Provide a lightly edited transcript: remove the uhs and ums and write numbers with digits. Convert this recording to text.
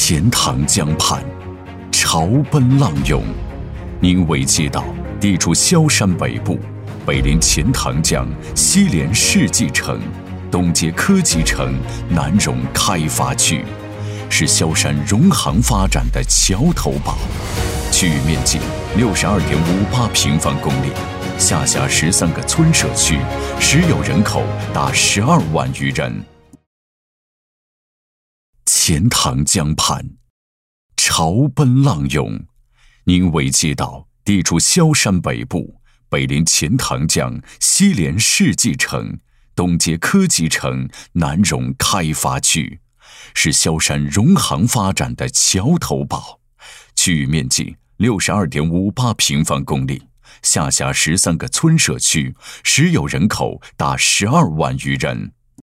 钱塘江畔，潮奔浪涌。宁尾街道地处萧山北部，北临钱塘江，西连世纪城，东接科技城、南荣开发区，是萧山荣航发展的桥头堡。区域面积62.58平方公里，下辖13个村社区，实有人口达12万余人。钱塘江畔，潮奔浪涌。宁尾街道地处萧山北部，北临钱塘江，西连世纪城，东接科技城、南荣开发区，是萧山荣航发展的桥头堡。区域面积62.58平方公里，下辖13个村社区，实有人口达12万余人。